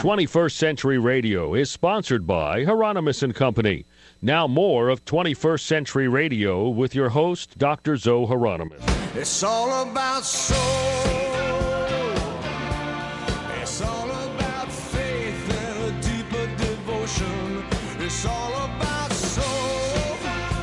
21st Century Radio is sponsored by Hieronymus & Company. Now more of 21st Century Radio with your host, Dr. Zoe Hieronymus. It's all about soul. It's all about faith and a deeper devotion. It's all about soul.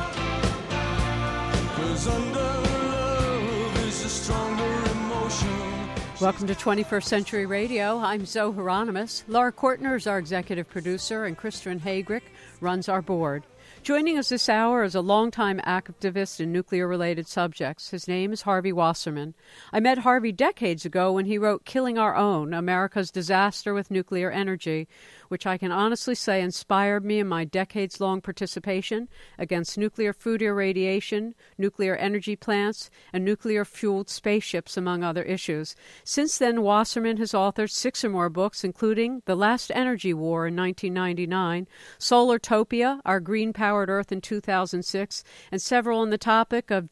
'Cause under love is a stronger emotion. Welcome to 21st Century Radio. I'm Zoe Hieronymus. Laura Kortner is our executive producer, and Christian Hagrick runs our board. Joining us this hour is a longtime activist in nuclear-related subjects. His name is Harvey Wasserman. I met Harvey decades ago when he wrote Killing Our Own, America's Disaster with Nuclear Energy, which I can honestly say inspired me in my decades-long participation against nuclear food irradiation, nuclear energy plants, and nuclear-fueled spaceships, among other issues. Since then, Wasserman has authored 6 or more books, including The Last Energy War in 1999, Solartopia, Our Green-Powered Earth in 2006, and several on the topic of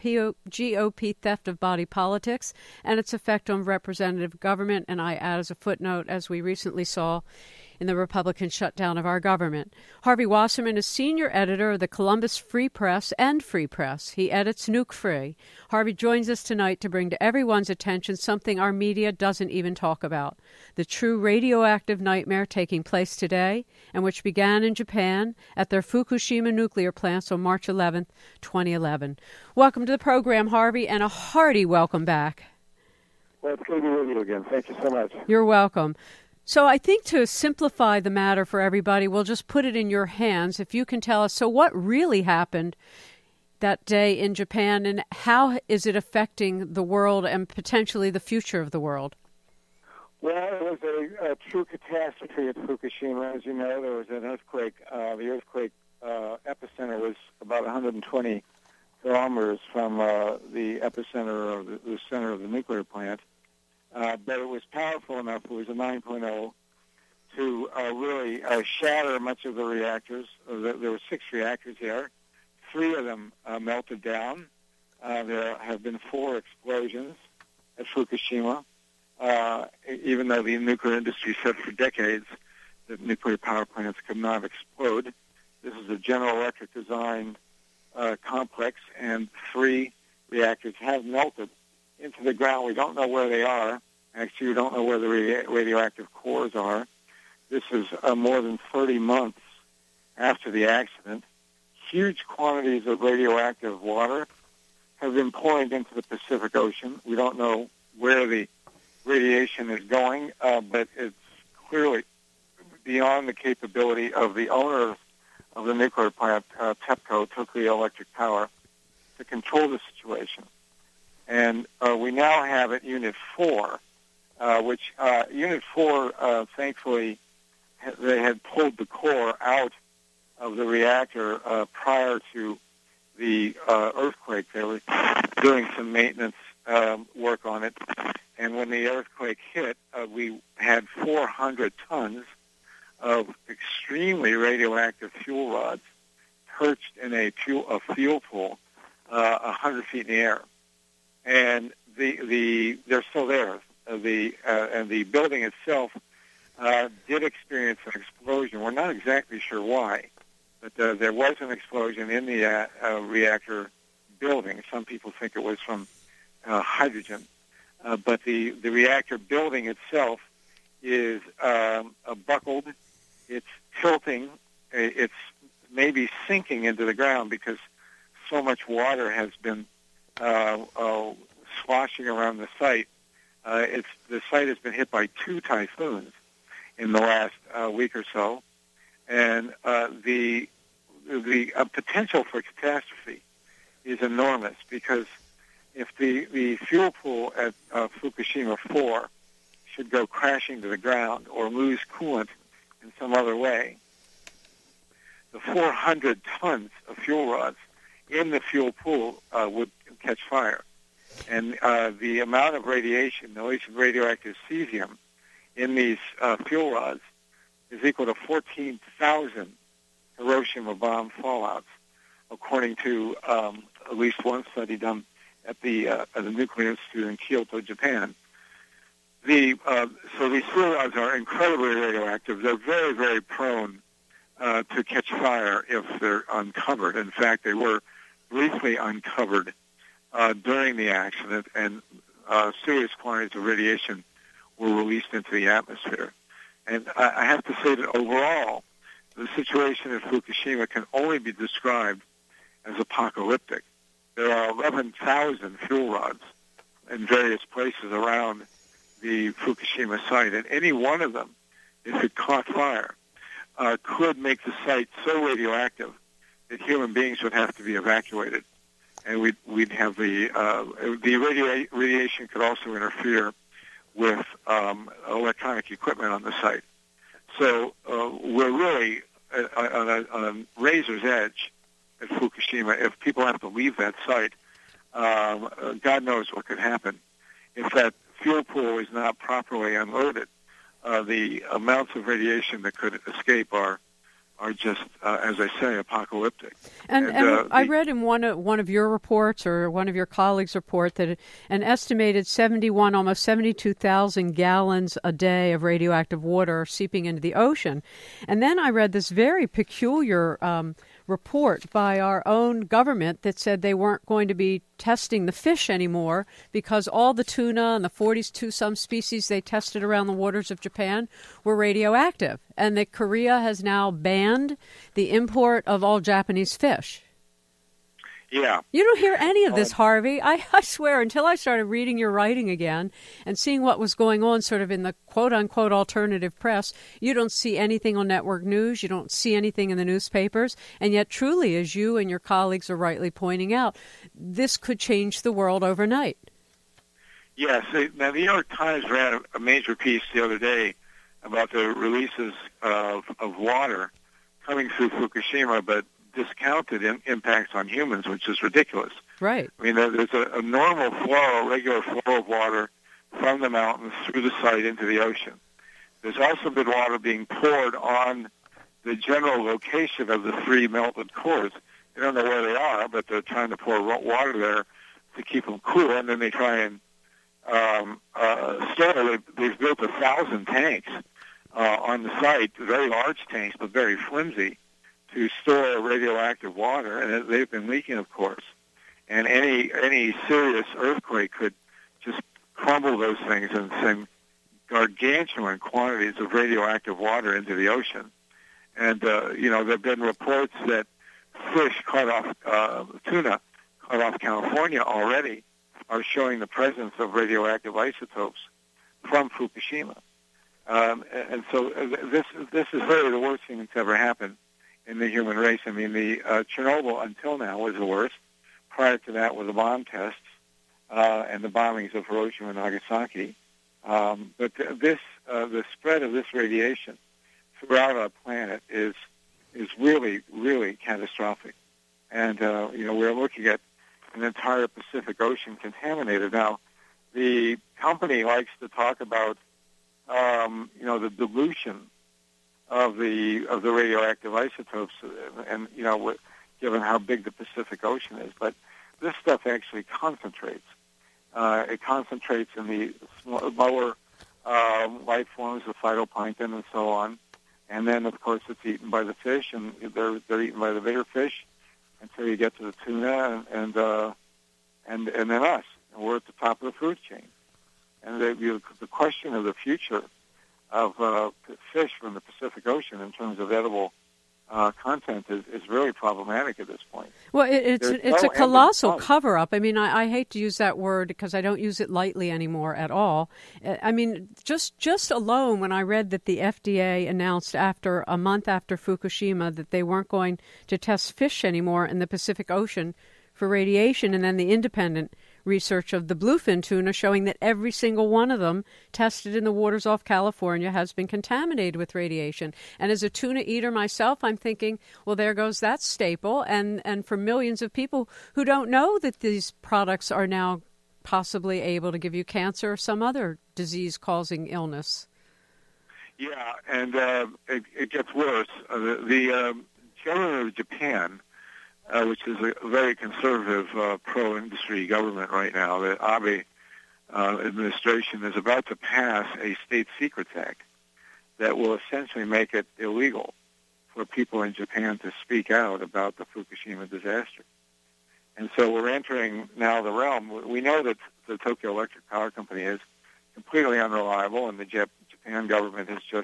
GOP theft of body politics and its effect on representative government, and I add as a footnote, as we recently saw, in the Republican shutdown of our government. Harvey Wasserman is senior editor of the Columbus Free Press and Free Press. He edits Nuke Free. Harvey joins us tonight to bring to everyone's attention something our media doesn't even talk about: the true radioactive nightmare taking place today, and which began in Japan at their Fukushima nuclear plants on March 11th, 2011. Welcome to the program, Harvey, and a hearty welcome back. Well, it's good to be with you again. Thank you so much. You're welcome. So I think to simplify the matter for everybody, we'll just put it in your hands. If you can tell us, so what really happened that day in Japan, and how is it affecting the world and potentially the future of the world? Well, it was a true catastrophe at Fukushima. As you know, there was an earthquake. The earthquake epicenter was about 120 kilometers from the epicenter of the center of the nuclear plant. But it was powerful enough, it was a 9.0, to really shatter much of the reactors. There were 6 reactors there. 3 of them melted down. There have been 4 explosions at Fukushima, even though the nuclear industry said for decades that nuclear power plants could not explode. This is a General Electric designed complex, and 3 reactors have melted into the ground. We don't know where they are. Actually, we don't know where the radioactive cores are. This is more than 30 months after the accident. Huge quantities of radioactive water have been pouring into the Pacific Ocean. We don't know where the radiation is going, but it's clearly beyond the capability of the owner of the nuclear plant, TEPCO, Tokyo Electric Power, to control the situation. And we now have at Unit 4, which Unit 4, thankfully, they had pulled the core out of the reactor prior to the earthquake. They were doing some maintenance work on it. And when the earthquake hit, we had 400 tons of extremely radioactive fuel rods perched in a fuel pool 100 feet in the air. And they're still there. And the building itself did experience an explosion. We're not exactly sure why, but there was an explosion in the reactor building. Some people think it was from hydrogen, but the reactor building itself is buckled. It's tilting. It's maybe sinking into the ground because so much water has been sloshing around the site. The site has been hit by 2 typhoons in the last week or so, and the potential for catastrophe is enormous, because if the fuel pool at Fukushima 4 should go crashing to the ground or lose coolant in some other way, the 400 tons of fuel rods in the fuel pool would catch fire. And the amount of radiation, the release of radioactive cesium in these fuel rods is equal to 14,000 Hiroshima bomb fallouts, according to at least one study done at the Nuclear Institute in Kyoto, Japan. So these fuel rods are incredibly radioactive. They're very, very prone to catch fire if they're uncovered. In fact, they were briefly uncovered during the accident, and serious quantities of radiation were released into the atmosphere. And I have to say that overall, the situation at Fukushima can only be described as apocalyptic. There are 11,000 fuel rods in various places around the Fukushima site, and any one of them, if it caught fire, could make the site so radioactive that human beings would have to be evacuated, and we'd have the radiation could also interfere with electronic equipment on the site. So we're really on a razor's edge at Fukushima. If people have to leave that site, God knows what could happen. If that fuel pool is not properly unloaded, the amounts of radiation that could escape are just, as I say, apocalyptic. And I read in one of your reports or one of your colleagues' report that an estimated almost 72,000 gallons a day of radioactive water are seeping into the ocean. And then I read this very peculiar report by our own government that said they weren't going to be testing the fish anymore because all the tuna and the 42-some species they tested around the waters of Japan were radioactive, and that Korea has now banned the import of all Japanese fish. Yeah. You don't hear any of this, Harvey. I swear, until I started reading your writing again and seeing what was going on sort of in the quote-unquote alternative press, you don't see anything on network news, you don't see anything in the newspapers, and yet truly, as you and your colleagues are rightly pointing out, this could change the world overnight. Yes. Now, the New York Times ran a major piece the other day about the releases of water coming through Fukushima, but discounted impacts on humans, which is ridiculous. Right. I mean, there's a normal flow, a regular flow of water from the mountains through the site into the ocean. There's also been water being poured on the general location of the three melted cores. They don't know where they are, but they're trying to pour water there to keep them cool, and then they try and store. They've built 1,000 tanks on the site, very large tanks, but very flimsy, to store radioactive water, and they've been leaking, of course. And any serious earthquake could just crumble those things and send gargantuan quantities of radioactive water into the ocean. And there have been reports that fish caught off tuna caught off California already are showing the presence of radioactive isotopes from Fukushima. And so this is really the worst thing that's ever happened in the human race. I mean, the Chernobyl until now was the worst. Prior to that were the bomb tests and the bombings of Hiroshima and Nagasaki. But the spread of this radiation throughout our planet is really, really catastrophic. And we're looking at an entire Pacific Ocean contaminated. Now, the company likes to talk about the dilution of the radioactive isotopes, and given how big the Pacific Ocean is, but this stuff actually concentrates. It concentrates in the lower life forms of phytoplankton and so on, and then of course it's eaten by the fish, and they're eaten by the bigger fish until you get to the tuna and then us. And we're at the top of the food chain. And the question of the future of fish from the Pacific Ocean in terms of edible content is really problematic at this point. Well, it's a colossal cover-up. I mean, I hate to use that word because I don't use it lightly anymore at all. I mean, just alone when I read that the FDA announced a month after Fukushima that they weren't going to test fish anymore in the Pacific Ocean for radiation, and then the independent research of the bluefin tuna showing that every single one of them tested in the waters off California has been contaminated with radiation. And as a tuna eater myself, I'm thinking, well, there goes that staple. And for millions of people who don't know that these products are now possibly able to give you cancer or some other disease-causing illness. Yeah, and it gets worse. The government of Japan, which is a very conservative pro-industry government right now, the Abe administration is about to pass a state secrets act that will essentially make it illegal for people in Japan to speak out about the Fukushima disaster. And so we're entering now the realm. We know that the Tokyo Electric Power Company is completely unreliable, and the Japan government has just,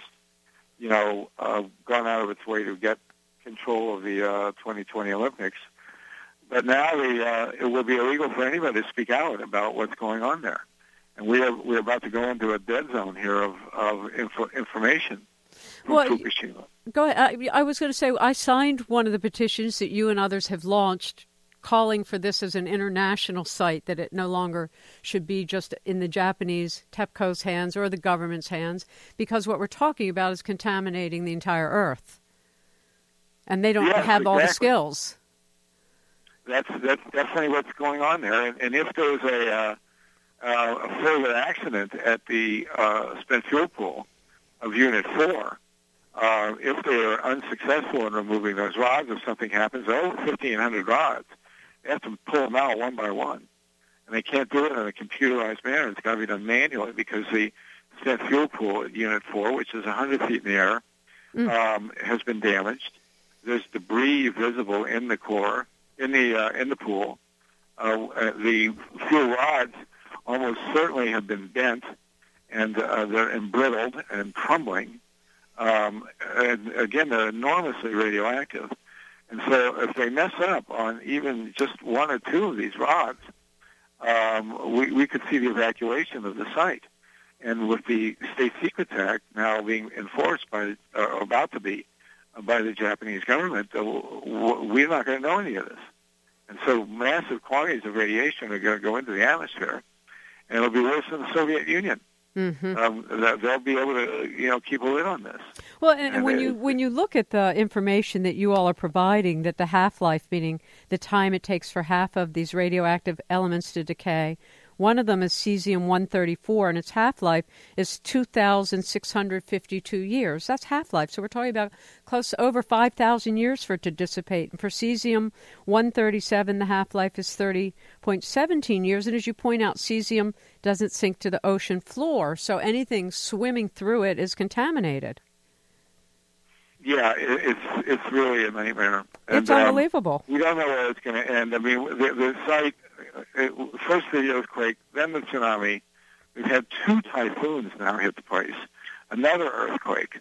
gone out of its way to get control of the 2020 Olympics. But now it will be illegal for anybody to speak out about what's going on there. And we're about to go into a dead zone here of information from Fukushima. Go ahead. I was going to say, I signed one of the petitions that you and others have launched calling for this as an international site, that it no longer should be just in the Japanese TEPCO's hands or the government's hands, because what we're talking about is contaminating the entire Earth. And they don't have all the skills. That's definitely what's going on there. And if there's a further accident at the spent fuel pool of Unit 4, if they are unsuccessful in removing those rods, if something happens, over 1,500 rods, they have to pull them out one by one. And they can't do it in a computerized manner. It's got to be done manually because the spent fuel pool at Unit 4, which is 100 feet in the air, has been damaged. There's debris visible in the core, in the pool. The fuel rods almost certainly have been bent, and they're embrittled and crumbling. And again, they're enormously radioactive. And so if they mess up on even just one or two of these rods, we could see the evacuation of the site. And with the State Secrets Act now being enforced or about to be, by the Japanese government, we're not going to know any of this. And so massive quantities of radiation are going to go into the atmosphere, and it'll be worse than the Soviet Union. Mm-hmm. They'll be able to, keep a lid on this. Well, and when you look at the information that you all are providing, that the half-life, meaning the time it takes for half of these radioactive elements to decay, one of them is cesium-134, and its half-life is 2,652 years. That's half-life. So we're talking about close to over 5,000 years for it to dissipate. And for cesium-137, the half-life is 30.17 years. And as you point out, cesium doesn't sink to the ocean floor, so anything swimming through it is contaminated. Yeah, it's really a nightmare. It's unbelievable. We don't know where it's going to end. I mean, the site, first the earthquake, then the tsunami. We've had 2 typhoons now hit the place, another earthquake.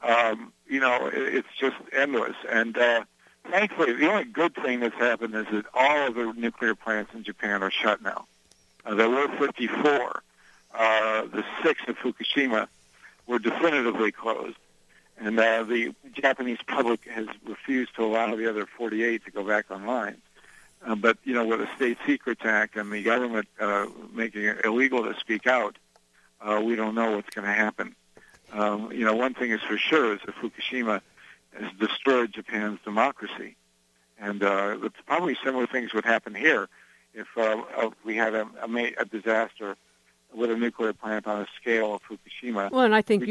It's just endless. And thankfully, the only good thing that's happened is that all of the nuclear plants in Japan are shut now. There were 54. The 6 at Fukushima were definitively closed. And the Japanese public has refused to allow the other 48 to go back online. But, with the State Secrets Act and the government making it illegal to speak out, we don't know what's going to happen. One thing is for sure is that Fukushima has destroyed Japan's democracy. And probably similar things would happen here if we had a disaster with a nuclear plant on a scale of Fukushima. Well, and I think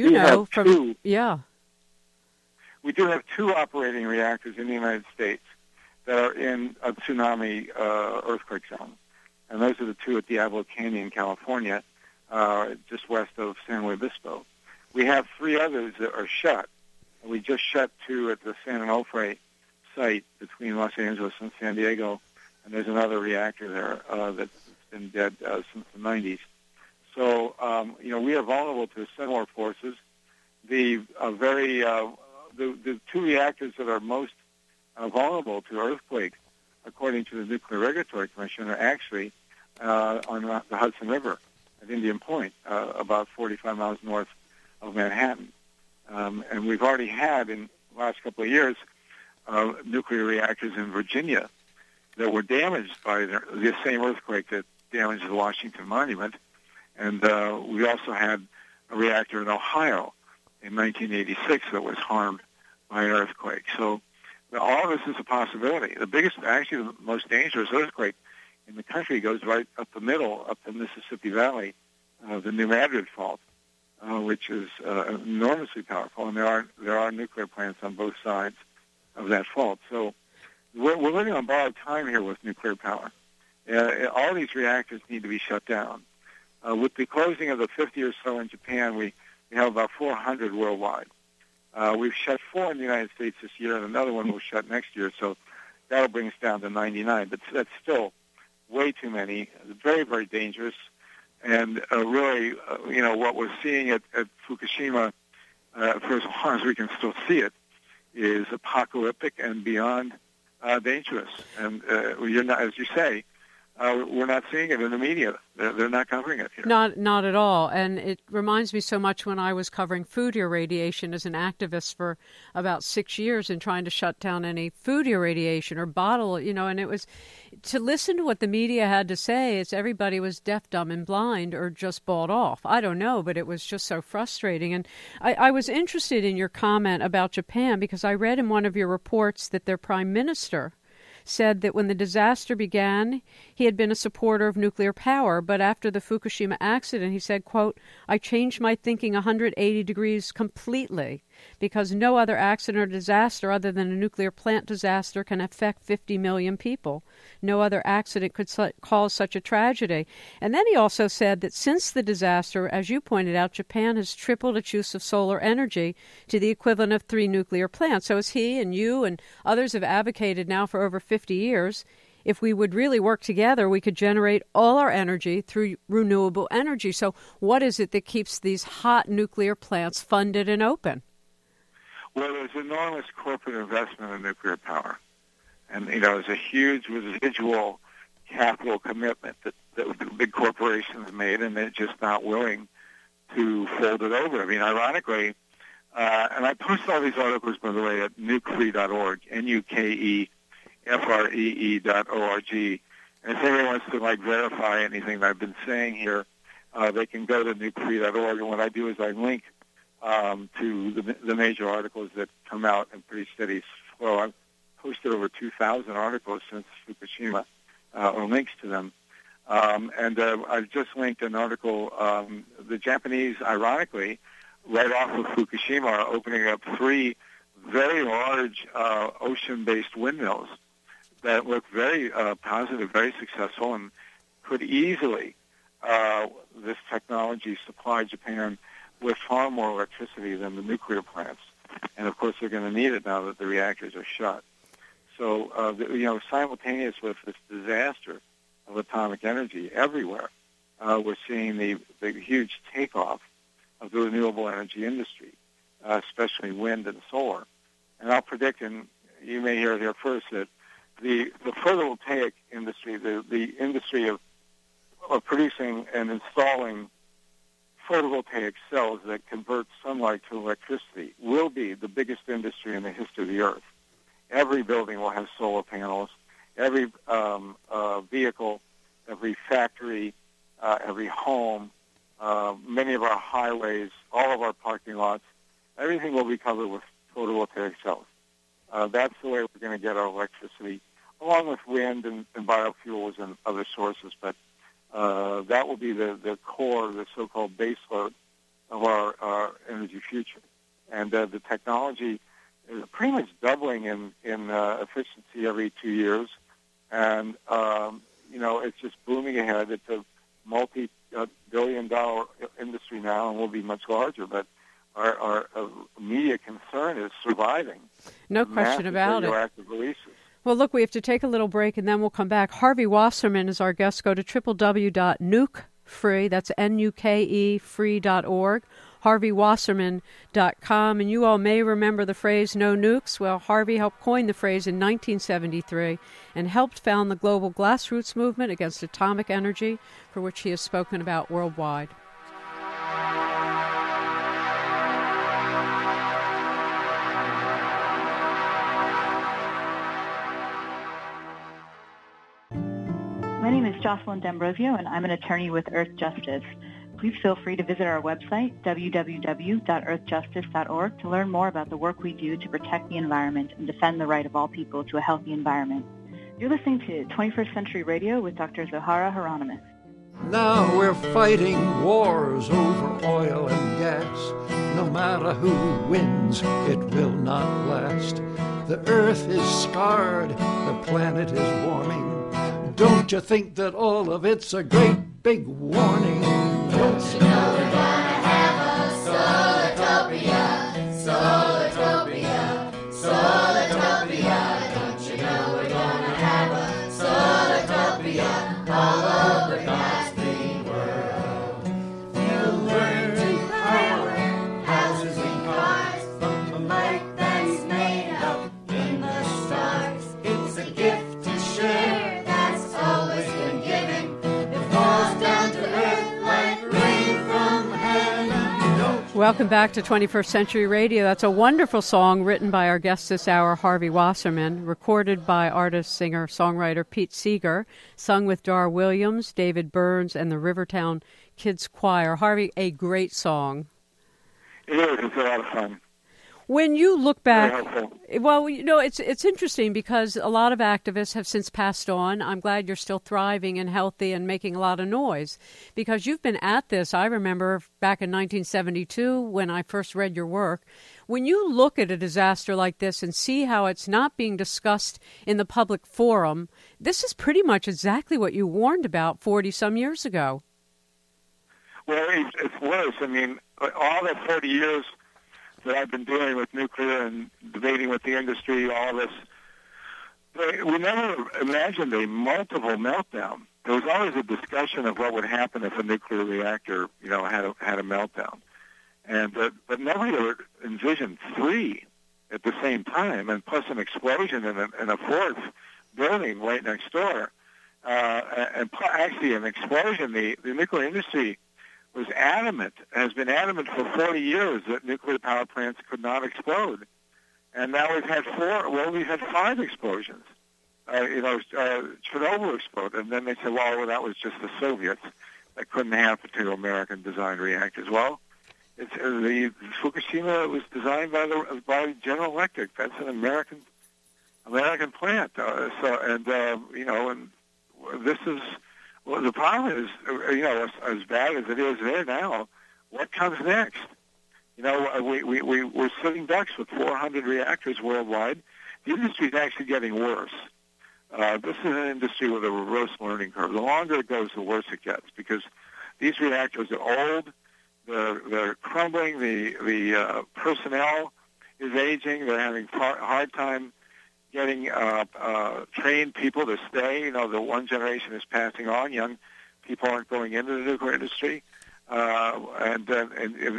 we do have 2 operating reactors in the United States that are in a tsunami earthquake zone. And those are the 2 at Diablo Canyon, California, just west of San Luis Obispo. We have 3 others that are shut. We just shut 2 at the San Onofre site between Los Angeles and San Diego, and there's another reactor there that's been dead since the 90s. So, we are vulnerable to similar forces. The 2 reactors that are most vulnerable to earthquake, according to the Nuclear Regulatory Commission, are actually on the Hudson River at Indian Point, about 45 miles north of Manhattan. And we've already had, in the last couple of years, nuclear reactors in Virginia that were damaged by the same earthquake that damaged the Washington Monument. And we also had a reactor in Ohio in 1986 that was harmed by an earthquake. So all of this is a possibility. The most dangerous earthquake in the country goes right up the middle, up the Mississippi Valley, the New Madrid Fault, which is enormously powerful, and there are nuclear plants on both sides of that fault. So we're living on borrowed time here with nuclear power. All these reactors need to be shut down. With the closing of the 50 or so in Japan, we have about 400 worldwide. We've shut 4 in the United States this year, and another one will shut next year, so that'll bring us down to 99. But that's still way too many, very, very dangerous. And really, what we're seeing at Fukushima, for as long as we can still see it, is apocalyptic and beyond dangerous. And you're not, as you say, we're not seeing it in the media. They're not covering it here. Not at all. And it reminds me so much when I was covering food irradiation as an activist for about 6 years and trying to shut down any food irradiation or bottle, and it was to listen to what the media had to say. It's everybody was deaf, dumb, and blind or just bought off. I don't know, but it was just so frustrating. And I was interested in your comment about Japan because I read in one of your reports that their prime minister said that when the disaster began, he had been a supporter of nuclear power, but after the Fukushima accident, he said, quote, "I changed my thinking 180 degrees completely because no other accident or disaster other than a nuclear plant disaster can affect 50 million people. No other accident could cause such a tragedy." And then he also said that since the disaster, as you pointed out, Japan has tripled its use of solar energy to the equivalent of 3 nuclear plants. So as he and you and others have advocated now for over 50 years, if we would really work together, we could generate all our energy through renewable energy. So what is it that keeps these hot nuclear plants funded and open? Well, there's enormous corporate investment in nuclear power. And, there's a huge residual capital commitment that the big corporations made, and they're just not willing to fold it over. I mean, ironically, and I post all these articles, by the way, at nukefree.org, NUKEFREE.org. And if anyone wants to, verify anything that I've been saying here, they can go to nukefree.org. And what I do is I link to the major articles that come out in pretty steady flow. I've posted over 2,000 articles since Fukushima, or links to them. And I've just linked an article. The Japanese, ironically, right off of Fukushima, are opening up 3 very large ocean-based windmills that look very positive, very successful, and could easily, this technology, supply Japan with far more electricity than the nuclear plants. And, of course, they're going to need it now that the reactors are shut. So, simultaneous with this disaster of atomic energy everywhere, we're seeing the huge takeoff of the renewable energy industry, especially wind and solar. And I'll predict, and you may hear it here first, that the photovoltaic industry, the industry of producing and installing photovoltaic cells that convert sunlight to electricity, will be the biggest industry in the history of the Earth. Every building will have solar panels. Every vehicle, every factory, every home, many of our highways, all of our parking lots, everything will be covered with photovoltaic cells. That's the way we're going to get our electricity, along with wind and biofuels and other sources. But that will be the core, the so-called base load of our energy future. And the technology is pretty much doubling in efficiency every 2 years. And, it's just booming ahead. It's a multi-billion-dollar industry now and will be much larger. But our immediate concern is surviving. No question about it. Radioactive releases. Well, look, we have to take a little break, and then we'll come back. Harvey Wasserman is our guest. Go to www.nukefree, that's N-U-K-E, free.org, harveywasserman.com. And you all may remember the phrase, no nukes. Well, Harvey helped coin the phrase in 1973 and helped found the global grassroots movement against atomic energy, for which he has spoken about worldwide. My name is Jocelyn D'Ambrosio, and I'm an attorney with Earth Justice. Please feel free to visit our website, www.earthjustice.org, to learn more about the work we do to protect the environment and defend the right of all people to a healthy environment. You're listening to 21st Century Radio with Dr. Zohara Hieronymus. Now we're fighting wars over oil and gas. No matter who wins, it will not last. The earth is scarred, the planet is warming. Don't you think that all of it's a great big warning? Don't you know we're gonna have a Solartopia? Solartopia, Solartopia. Don't you know we're gonna have a Solartopia all over God's green world? We'll learn to power houses and cars from the light that's made up in the stars. It's a gift to share that's always been given. It falls down to earth like rain from heaven. Welcome back to 21st Century Radio. That's a wonderful song written by our guest this hour, Harvey Wasserman, recorded by artist, singer, songwriter Pete Seeger, sung with Dar Williams, David Burns, and the Rivertown Kids Choir. Harvey, a great song. It is. It's a lot of fun. When you look back, Very helpful. well, you know, it's interesting because a lot of activists have since passed on. I'm glad you're still thriving and healthy and making a lot of noise because you've been at this. I remember back in 1972 when I first read your work. When you look at a disaster like this and see how it's not being discussed in the public forum, this is pretty much exactly what you warned about 40-some years ago. Well, it's worse. I mean, all that 40 years that I've been doing with nuclear and debating with the industry, all this, we never imagined a multiple meltdown. There was always a discussion of what would happen if a nuclear reactor, you know, had a meltdown, and but nobody ever envisioned three at the same time, and plus an explosion in a fourth building right next door, actually an explosion. The nuclear industry was adamant, has been adamant for 40 years that nuclear power plants could not explode. And now we've had five explosions. Chernobyl exploded, and then they said, well, that was just the Soviets. That couldn't happen to American-designed reactors. Well, the Fukushima was designed by General Electric. That's an American plant. And this is. Well, the problem is, as bad as it is there now, what comes next? You know, we're sitting ducks with 400 reactors worldwide. The industry is actually getting worse. This is an industry with a reverse learning curve. The longer it goes, the worse it gets because these reactors are old, they're crumbling, the personnel is aging, they're having hard time getting trained people to stay. You know, the one generation is passing on. Young people aren't going into the nuclear industry. There's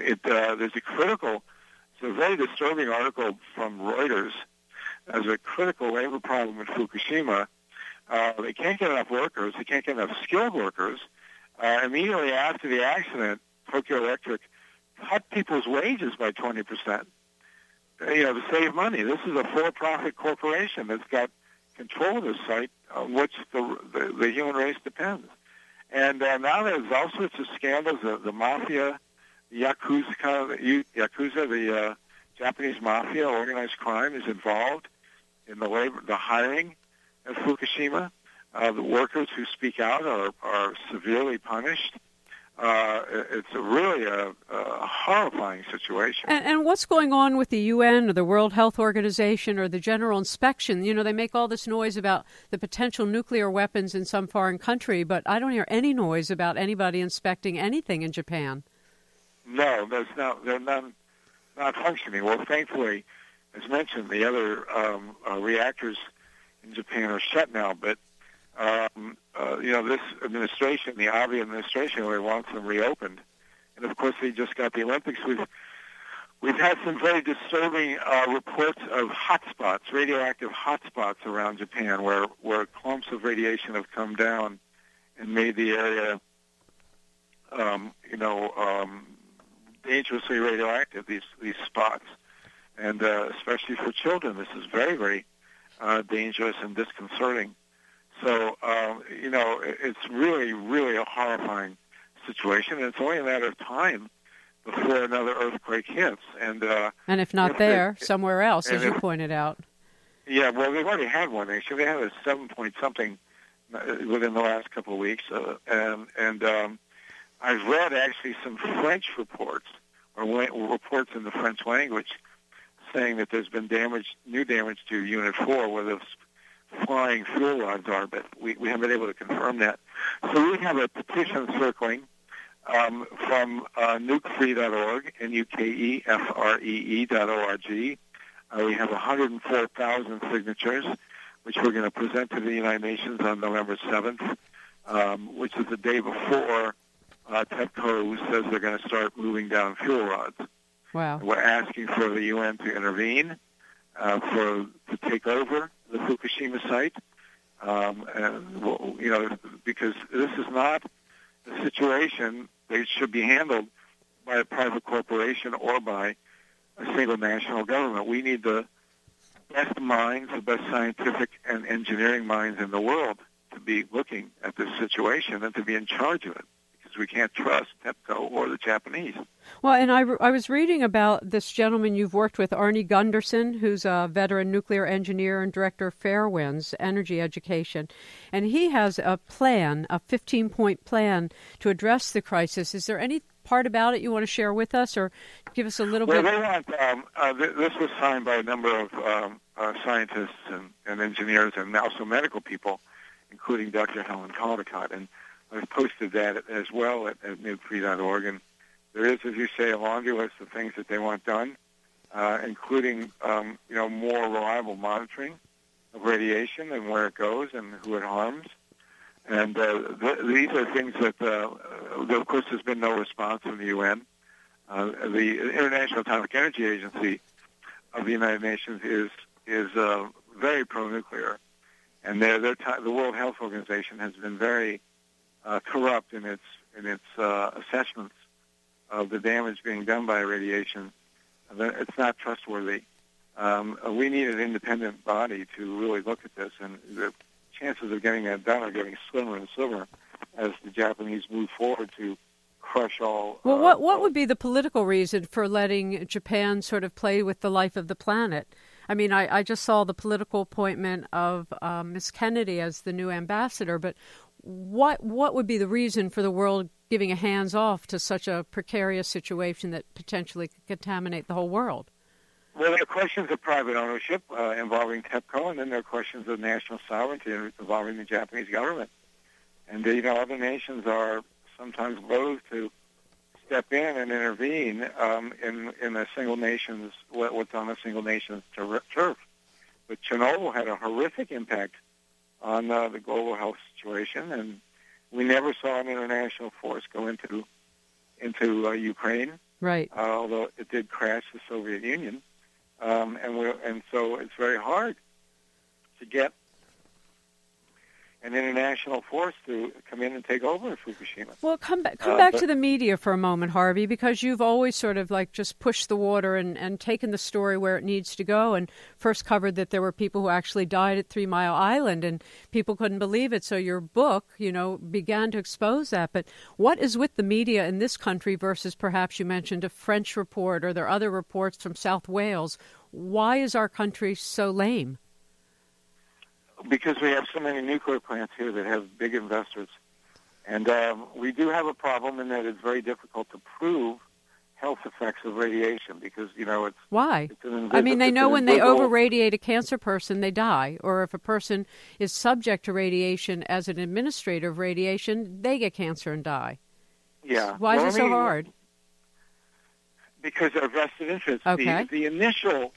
a very disturbing article from Reuters as a critical labor problem in Fukushima. They can't get enough workers. They can't get enough skilled workers. Immediately after the accident, Tokyo Electric cut people's wages by 20%. To save money. This is a for-profit corporation that's got control of the site on which the human race depends. And now there's all sorts of scandals. The mafia, the Yakuza, the Japanese mafia, organized crime is involved in the hiring at Fukushima. The workers who speak out are severely punished. It's really a horrifying situation. And what's going on with the UN or the World Health Organization or the General Inspection? You know, they make all this noise about the potential nuclear weapons in some foreign country, but I don't hear any noise about anybody inspecting anything in Japan. No, they're not functioning. Well, thankfully, as mentioned, the other reactors in Japan are shut now, but this administration, the Abe administration, really wants them reopened. And of course, they just got the Olympics. We've had some very disturbing reports of hotspots, radioactive hotspots around Japan, where clumps of radiation have come down and made the area, dangerously radioactive. These spots, and especially for children, this is very, very dangerous and disconcerting. So, it's really, really a horrifying situation, and it's only a matter of time before another earthquake hits. And if not somewhere else, as you pointed out. Yeah, well, they've already had one, actually. They had a 7-point-something within the last couple of weeks. I've read, actually, some French reports, or reports in the French language, saying that there's been new damage to Unit 4, where the flying fuel rods are, but we haven't been able to confirm that. So we have a petition circling from nukefree.org, nukefree.org. We have 104,000 signatures, which we're going to present to the United Nations on November 7th, which is the day before TEPCO says they're going to start moving down fuel rods. Wow. We're asking for the UN to intervene, to take over the Fukushima site, because this is not a situation that should be handled by a private corporation or by a single national government. We need the best minds, the best scientific and engineering minds in the world to be looking at this situation and to be in charge of it, because we can't trust TEPCO or the Japanese. Well, and I was reading about this gentleman you've worked with, Arnie Gunderson, who's a veteran nuclear engineer and director of Fairwinds Energy Education, and he has a plan, a 15-point plan to address the crisis. Is there any part about it you want to share with us, or give us a little bit? Well, they want, this was signed by a number of scientists and engineers and also medical people, including Dr. Helen Caldicott, and I've posted that as well at nukefree.org, and there is, as you say, a laundry list of things that they want done, including, more reliable monitoring of radiation and where it goes and who it harms. And these are things that, of course, there's been no response from the UN. The International Atomic Energy Agency of the United Nations is very pro-nuclear, and the World Health Organization has been very corrupt in its assessments of the damage being done by radiation. It's not trustworthy. We need an independent body to really look at this, and the chances of getting that done are getting slimmer and slimmer as the Japanese move forward to crush all. Well, what would be the political reason for letting Japan sort of play with the life of the planet? I mean, I just saw the political appointment of Ms. Kennedy as the new ambassador, but what would be the reason for the world giving a hands-off to such a precarious situation that potentially could contaminate the whole world? Well, there are questions of private ownership involving TEPCO, and then there are questions of national sovereignty involving the Japanese government. And, other nations are sometimes loath to step in and intervene in a single nation's, what's on a single nation's turf. But Chernobyl had a horrific impact on the global health situation, and we never saw an international force go into Ukraine, right? Although it did crash the Soviet Union. And so it's very hard to get an international force to come in and take over Fukushima. Well, come back to the media for a moment, Harvey, because you've always sort of like just pushed the water and taken the story where it needs to go, and first covered that there were people who actually died at 3 Mile Island, and people couldn't believe it. So your book, began to expose that. But what is with the media in this country versus perhaps you mentioned a French report, or there are other reports from South Wales? Why is our country so lame? Because we have so many nuclear plants here that have big investors. And we do have a problem in that it's very difficult to prove health effects of radiation because, it's... Why? It's they know when they over-radiate a cancer person, they die. Or if a person is subject to radiation as an administrator of radiation, they get cancer and die. Yeah. Why is it so hard? Because of vested interests. Okay. The initial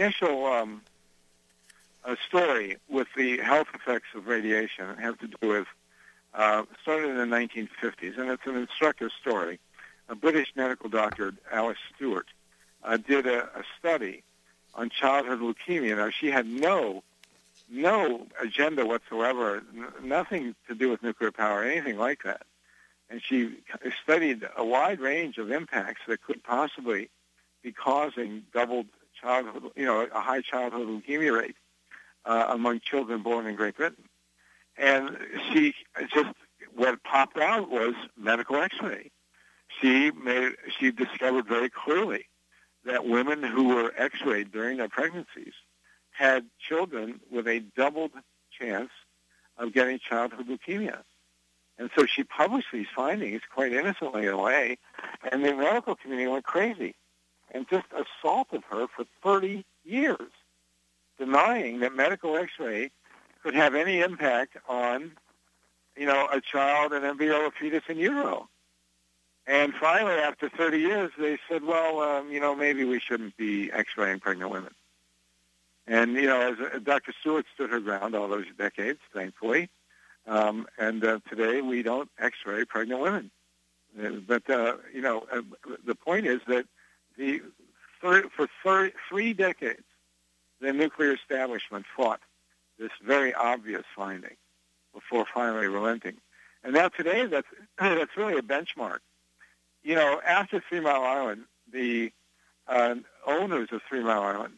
story with the health effects of radiation has to do with, started in the 1950s, and it's an instructive story. A British medical doctor, Alice Stewart, did a study on childhood leukemia. Now, she had no agenda whatsoever, nothing to do with nuclear power, anything like that. And she studied a wide range of impacts that could possibly be causing doubled childhood, a high childhood leukemia rate among children born in Great Britain. And what popped out was medical X-ray. She discovered very clearly that women who were X-rayed during their pregnancies had children with a doubled chance of getting childhood leukemia. And so she published these findings quite innocently in a way, and the medical community went crazy and just assaulted her for 30 years, denying that medical X-ray could have any impact on, a child, an embryo, a fetus in utero. And finally, after 30 years, they said, well, maybe we shouldn't be X-raying pregnant women. And, as Dr. Stewart stood her ground all those decades, thankfully, and today we don't X-ray pregnant women. But, the point is that for 3 decades, the nuclear establishment fought this very obvious finding before finally relenting. And now today, that's really a benchmark. After 3 Mile Island, the owners of 3 Mile Island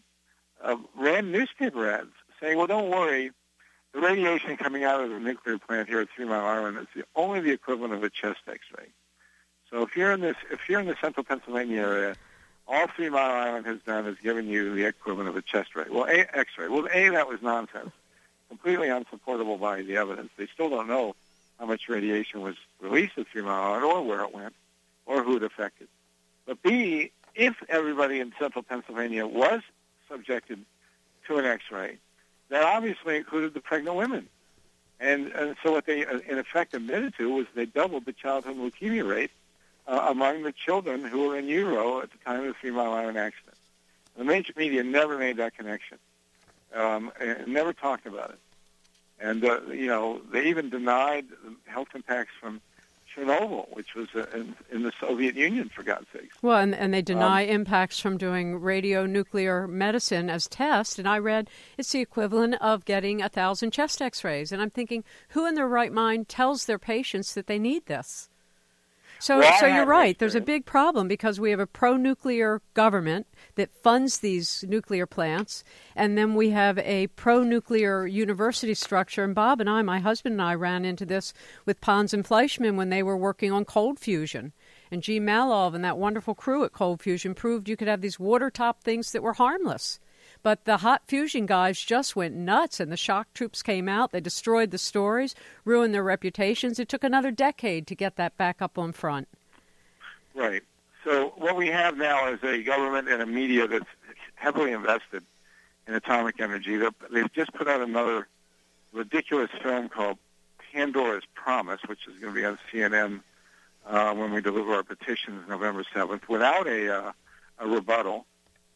ran newspaper ads saying, well, don't worry, the radiation coming out of the nuclear plant here at 3 Mile Island is only the equivalent of a chest X-ray. So if you're in the central Pennsylvania area, all 3 Mile Island has done is given you the equivalent of a chest ray. Well, X-ray. Well, that was nonsense, completely unsupportable by the evidence. They still don't know how much radiation was released at 3 Mile Island or where it went or who it affected. But B, if everybody in central Pennsylvania was subjected to an X-ray, that obviously included the pregnant women. And so what they, in effect, admitted to was they doubled the childhood leukemia rate among the children who were in utero at the time of the 3 Mile Island accident. The major media never made that connection, and never talked about it. And, they even denied health impacts from Chernobyl, which was in the Soviet Union, for God's sake. Well, and they deny impacts from doing radionuclear medicine as tests. And I read it's the equivalent of getting 1,000 chest X-rays. And I'm thinking, who in their right mind tells their patients that they need this? So you're right. There's a big problem because we have a pro-nuclear government that funds these nuclear plants, and then we have a pro-nuclear university structure. And Bob and I, my husband and I, ran into this with Pons and Fleischmann when they were working on cold fusion. And G. Malov and that wonderful crew at Cold Fusion proved you could have these water-top things that were harmless. But the hot fusion guys just went nuts, and the shock troops came out. They destroyed the stories, ruined their reputations. It took another decade to get that back up on front. Right. So what we have now is a government and a media that's heavily invested in atomic energy. They've just put out another ridiculous film called Pandora's Promise, which is going to be on CNN when we deliver our petitions November 7th, without a rebuttal.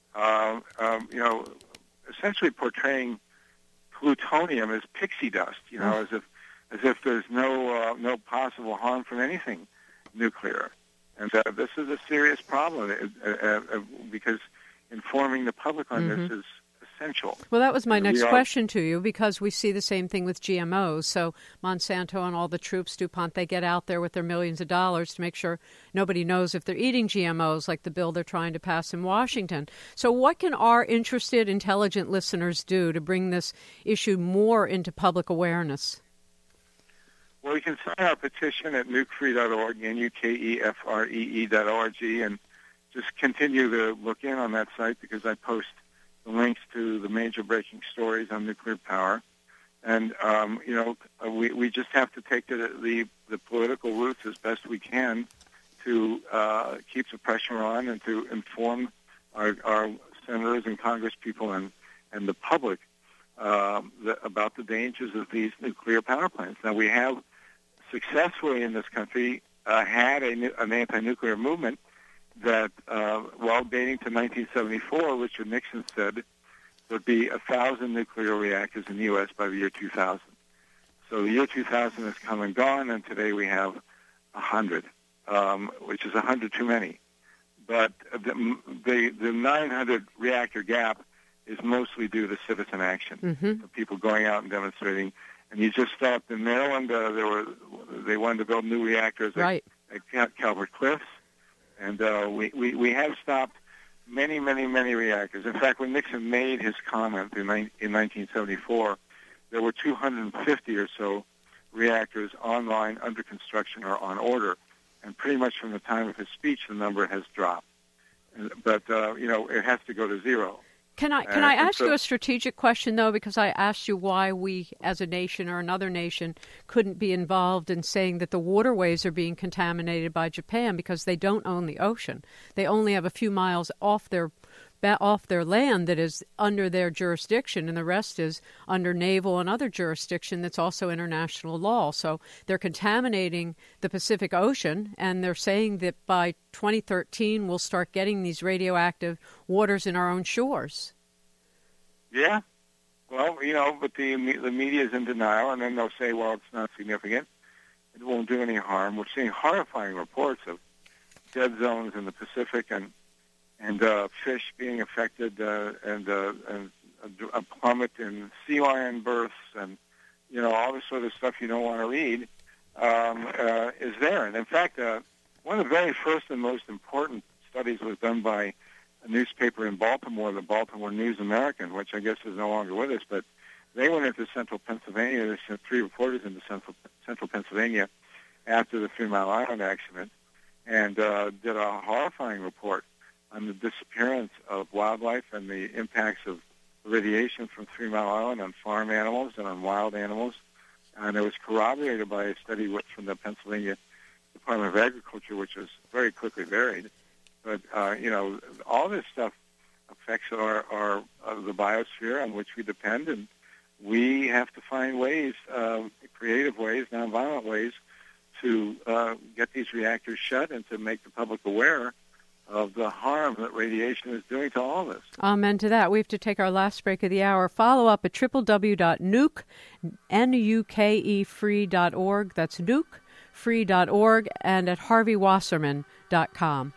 Essentially portraying plutonium as pixie dust, as if there's no possible harm from anything nuclear. And this is a serious problem because informing the public on this is essential. Well, that was my next question to you, because we see the same thing with GMOs. So Monsanto and all the troops, DuPont, they get out there with their millions of dollars to make sure nobody knows if they're eating GMOs, like the bill they're trying to pass in Washington. So what can our interested, intelligent listeners do to bring this issue more into public awareness? Well, you can sign our petition at nukefree.org, nukefree.org, and just continue to look in on that site because I post the links to the major breaking stories on nuclear power. And, we just have to take the political routes as best we can to keep the pressure on and to inform our senators and congresspeople and the public about the dangers of these nuclear power plants. Now, we have successfully in this country had an anti-nuclear movement that, dating to 1974, Richard Nixon said there would be 1,000 nuclear reactors in the U.S. by the year 2000. So the year 2000 has come and gone, and today we have 100, which is 100 too many. But the 900 reactor gap is mostly due to citizen action, people going out and demonstrating. And you just stopped in Maryland. They wanted to build new reactors at Calvert Cliffs. And we have stopped many, many, many reactors. In fact, when Nixon made his comment in 1974, there were 250 or so reactors online, under construction, or on order. And pretty much from the time of his speech, the number has dropped. But, it has to go to zero. Can I ask you a strategic question, though, because I asked you why we, as a nation or another nation, couldn't be involved in saying that the waterways are being contaminated by Japan because they don't own the ocean. They only have a few miles off their off their land that is under their jurisdiction, and the rest is under naval and other jurisdiction that's also international law. So they're contaminating the Pacific Ocean, and they're saying that by 2013 we'll start getting these radioactive waters in our own shores. Yeah. Well, but the media is in denial, and then they'll say, well, it's not significant. It won't do any harm. We're seeing horrifying reports of dead zones in the Pacific and fish being affected and a plummet in sea lion births and, all this sort of stuff you don't want to read is there. And, in fact, one of the very first and most important studies was done by a newspaper in Baltimore, the Baltimore News American, which I guess is no longer with us, but they went into central Pennsylvania. They sent 3 reporters into central Pennsylvania after the 3 Mile Island accident and did a horrifying report on the disappearance of wildlife and the impacts of radiation from 3 Mile Island on farm animals and on wild animals. And it was corroborated by a study from the Pennsylvania Department of Agriculture, which was very quickly buried. But, all this stuff affects the biosphere on which we depend, and we have to find ways, creative ways, nonviolent ways, to get these reactors shut and to make the public aware of the harm that radiation is doing to all of us. Amen to that. We have to take our last break of the hour. Follow up at www.nukefree.org. That's nukefree.org, and at harveywasserman.com.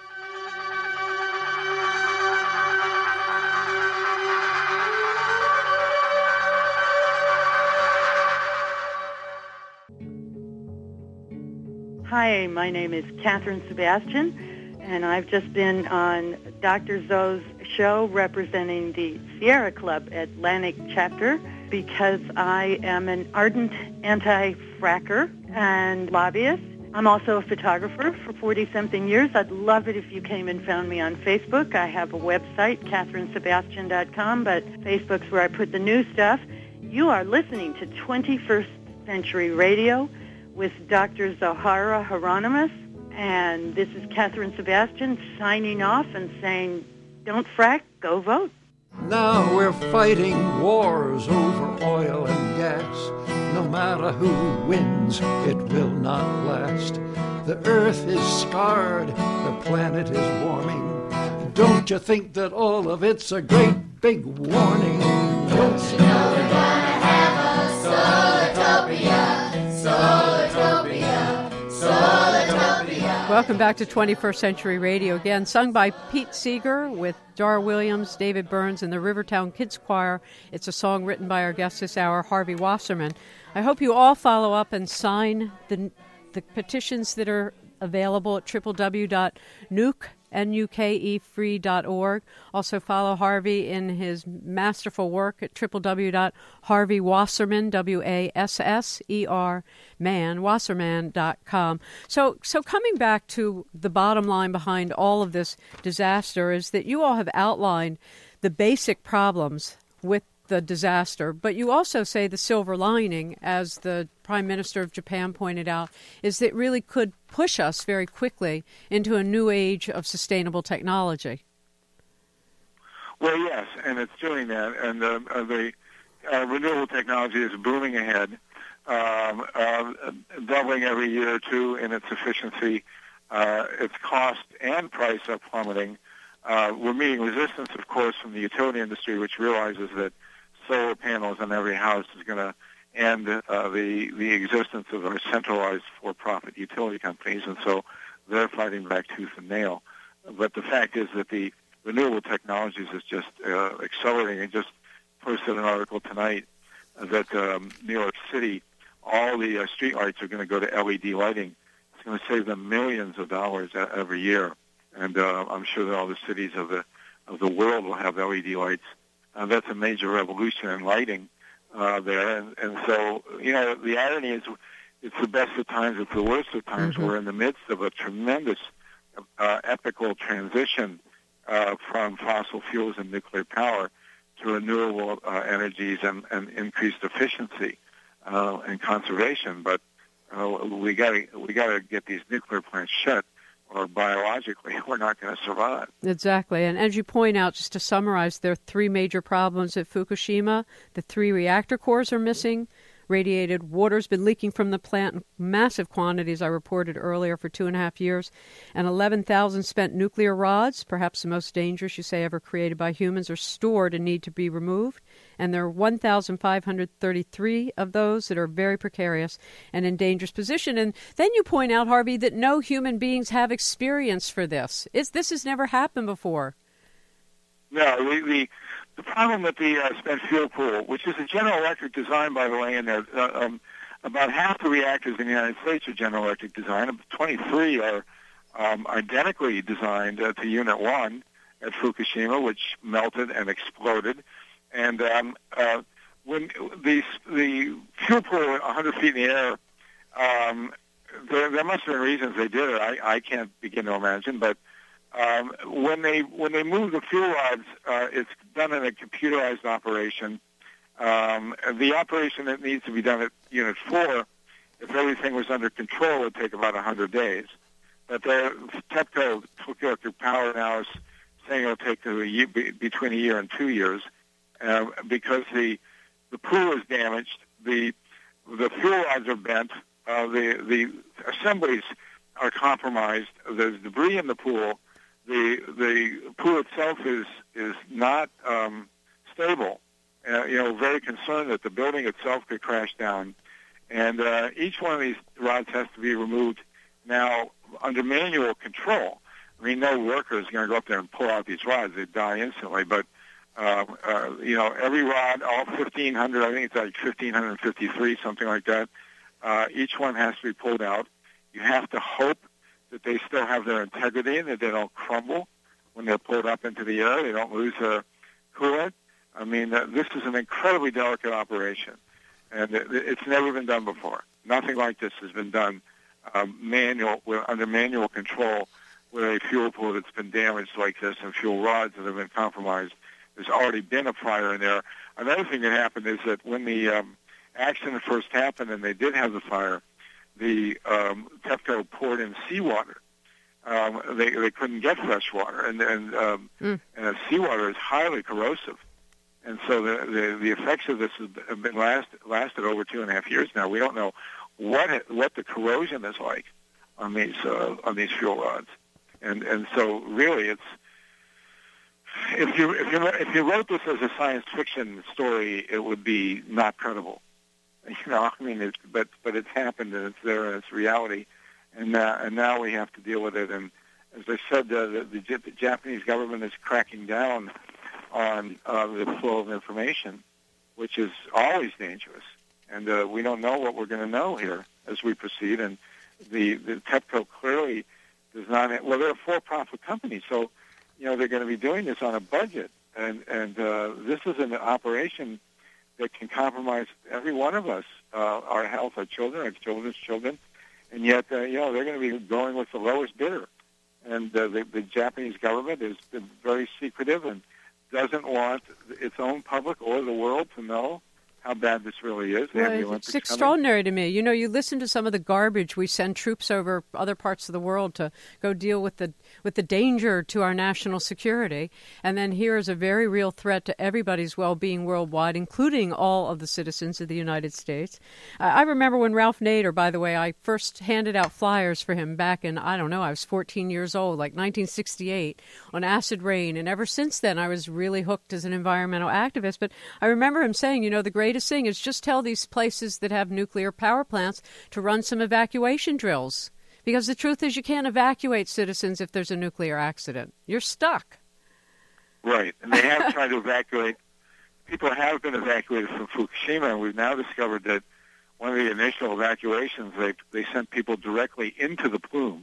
Hi, my name is Catherine Sebastian, and I've just been on Dr. Zoe's show representing the Sierra Club Atlantic chapter because I am an ardent anti-fracker and lobbyist. I'm also a photographer for 40-something years. I'd love it if you came and found me on Facebook. I have a website, CatherineSebastian.com, but Facebook's where I put the new stuff. You are listening to 21st Century Radio with Dr. Zohara Hieronymus, and this is Catherine Sebastian signing off and saying, don't frack, go vote. Now we're fighting wars over oil and gas. No matter who wins, it will not last. The earth is scarred, the planet is warming. Don't you think that all of it's a great big warning? Don't you know we're gonna have a Solartopia, Solartopia, Solartopia. Welcome back to 21st Century Radio again, sung by Pete Seeger with Dar Williams, David Burns, and the Rivertown Kids Choir. It's a song written by our guest this hour, Harvey Wasserman. I hope you all follow up and sign the petitions that are available at www.nukefree.org. Also follow Harvey in his masterful work at www.harveywasserman, W-A-S-S-E-R, Wasserman.com. So coming back to the bottom line behind all of this disaster is that you all have outlined the basic problems with the disaster, but you also say the silver lining, as the Prime Minister of Japan pointed out, is that it really could push us very quickly into a new age of sustainable technology. Well, yes, and it's doing that, and the renewable technology is booming ahead, doubling every year or two in its efficiency. Its cost and price are plummeting. We're meeting resistance, of course, from the utility industry, which realizes that solar panels on every house is going to end the existence of our centralized for-profit utility companies, and so they're fighting back tooth and nail. But the fact is that the renewable technologies is just accelerating. I just posted an article tonight that New York City, all the street lights are going to go to LED lighting. It's going to save them millions of dollars every year, and I'm sure that all the cities of the world will have LED lights. That's a major revolution in lighting there. And so, the irony is it's the best of times, it's the worst of times. Mm-hmm. We're in the midst of a tremendous epical transition from fossil fuels and nuclear power to renewable energies and increased efficiency and conservation. But we got to get these nuclear plants shut or biologically, we're not going to survive. Exactly. And as you point out, just to summarize, there are three major problems at Fukushima. The 3 reactor cores are missing. Radiated water's been leaking from the plant in massive quantities, I reported earlier, for 2.5 years. And 11,000 spent nuclear rods, perhaps the most dangerous, you say, ever created by humans, are stored and need to be removed. And there are 1,533 of those that are very precarious and in dangerous position. And then you point out, Harvey, that no human beings have experience for this. This has never happened before. No, the problem with the spent fuel pool, which is a General Electric design, by the way, and about half the reactors in the United States are General Electric design. 23 are identically designed to Unit 1 at Fukushima, which melted and exploded. And when the fuel pool at 100 feet in the air, there must have been reasons they did it. I can't begin to imagine, but when they move the fuel rods, it's done in a computerized operation. The operation that needs to be done at Unit 4, if everything was under control, would take about 100 days. But TEPCO, Electric Power, now is saying it'll take between a year and 2 years because the pool is damaged, the fuel rods are bent, the assemblies are compromised, there's debris in the pool. The pool itself is not stable. Very concerned that the building itself could crash down, and each one of these rods has to be removed now under manual control. I mean, no worker is going to go up there and pull out these rods; they'd die instantly. But every rod, all 1,500, I think it's like 1,553, something like that. Each one has to be pulled out. You have to hope that they still have their integrity and that they don't crumble when they're pulled up into the air. They don't lose their coolant. I mean, this is an incredibly delicate operation, and it's never been done before. Nothing like this has been done under manual control with a fuel pool that's been damaged like this and fuel rods that have been compromised. There's already been a fire in there. Another thing that happened is that when the accident first happened and they did have the fire, the TEPCO poured in seawater. They couldn't get fresh water, and seawater is highly corrosive, and so the effects of this have been lasted over 2.5 years now. We don't know what the corrosion is like on these fuel rods, and so really it's if you wrote this as a science fiction story, it would be not credible. But it's happened and it's there and it's reality, and now we have to deal with it. And as I said, the Japanese government is cracking down on the flow of information, which is always dangerous. And we don't know what we're going to know here as we proceed. And the TEPCO clearly does not. They're a for-profit company, so they're going to be doing this on a budget, and this is an operation that can compromise every one of us, our health, our children, our children's children, and yet, they're going to be going with the lowest bidder. And the Japanese government has been very secretive and doesn't want its own public or the world to know how bad this really is. They have the Olympics it's extraordinary to me. You listen to some of the garbage we send troops over other parts of the world to go deal with the danger to our national security, and then here is a very real threat to everybody's well-being worldwide, including all of the citizens of the United States. I remember when Ralph Nader, by the way, I first handed out flyers for him back in, I was 14 years old, like 1968, on acid rain, and ever since then I was really hooked as an environmental activist. But I remember him saying, the greatest thing is just tell these places that have nuclear power plants to run some evacuation drills. Because the truth is you can't evacuate citizens if there's a nuclear accident. You're stuck. Right. And they have tried to evacuate. People have been evacuated from Fukushima, and we've now discovered that one of the initial evacuations, they sent people directly into the plume,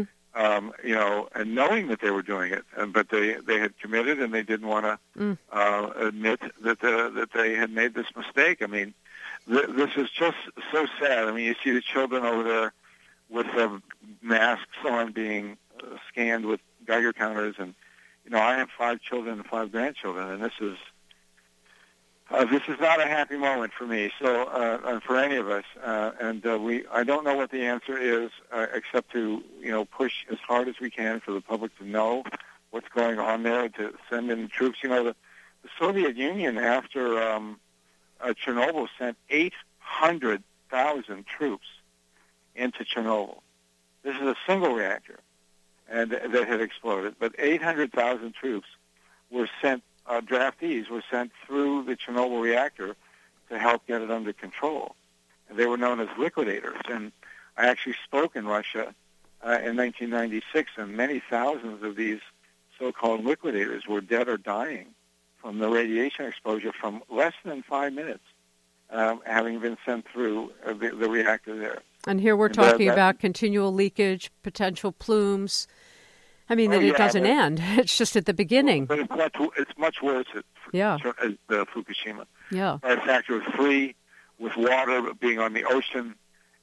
and knowing that they were doing it. But they had committed, and they didn't want to admit that they had made this mistake. I mean, this is just so sad. I mean, you see the children over there with masks on being scanned with Geiger counters. And, I have 5 children and 5 grandchildren, and this is This is not a happy moment for me, and for any of us. I don't know what the answer is, except to push as hard as we can for the public to know what's going on there, to send in troops. The Soviet Union, after Chernobyl, sent 800,000 troops into Chernobyl. This is a single reactor and that had exploded, but 800,000 troops were sent. Draftees were sent through the Chernobyl reactor to help get it under control. And they were known as liquidators. And I actually spoke in Russia in 1996, and many thousands of these so-called liquidators were dead or dying from the radiation exposure from less than 5 minutes, having been sent through the reactor there. And here we're talking about continual leakage, potential plumes. I mean, it doesn't end. It's just at the beginning. But it's much worse at Fukushima. Yeah. By a factor of 3, with water being on the ocean,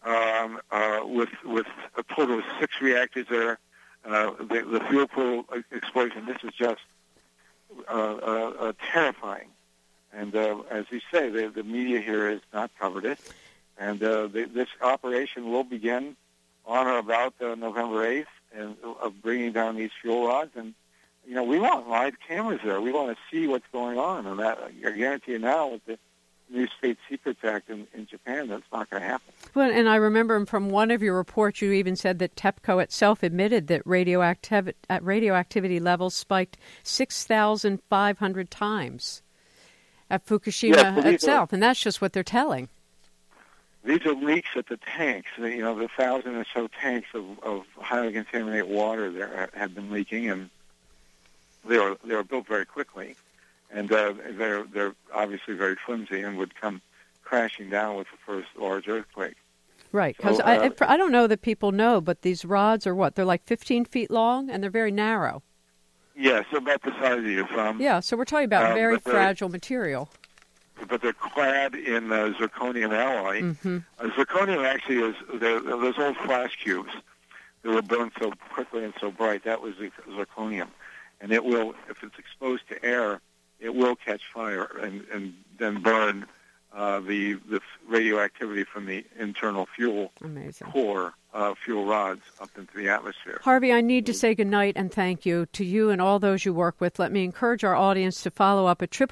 with a total of 6 reactors there, the fuel pool explosion. This is just terrifying. And as you say, the media here has not covered it. And this operation will begin on or about November 8th. And of bringing down these fuel rods, and we want live cameras there. We want to see what's going on, and that I guarantee you now with the new State Secrets Act in Japan, that's not going to happen. Well, and I remember from one of your reports, you even said that TEPCO itself admitted that radioactivity levels spiked 6,500 times at Fukushima itself, and that's just what they're telling. These are leaks at the tanks. The 1,000 or so tanks of highly contaminated water there have been leaking, and they were built very quickly, and they're obviously very flimsy and would come crashing down with the first large earthquake. Right, because So, I don't know that people know, but these rods are what? They're like 15 feet long, and they're very narrow. Yes, about the size of your thumb. Yeah, so we're talking about very fragile material. But they're clad in zirconium alloy. Mm-hmm. Zirconium actually is those old flash cubes that were burned so quickly and so bright. That was zirconium, and it will, if it's exposed to air, it will catch fire and then burn the radioactivity from the internal fuel core fuel rods up into the atmosphere. Harvey, I need to say goodnight and thank you to you and all those you work with. Let me encourage our audience to follow up at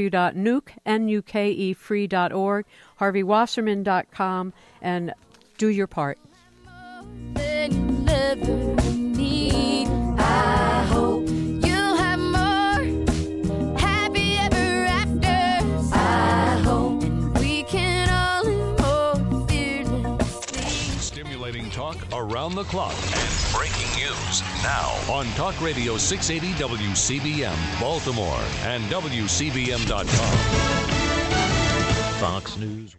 www.nukefree.org, harveywasserman.com, and do your part. I hope you'll have more happy ever afters. I hope we can all live more fearlessly. Stimulating talk around the clock and breaking news now on Talk Radio 680 WCBM Baltimore and WCBM.com. Fox News.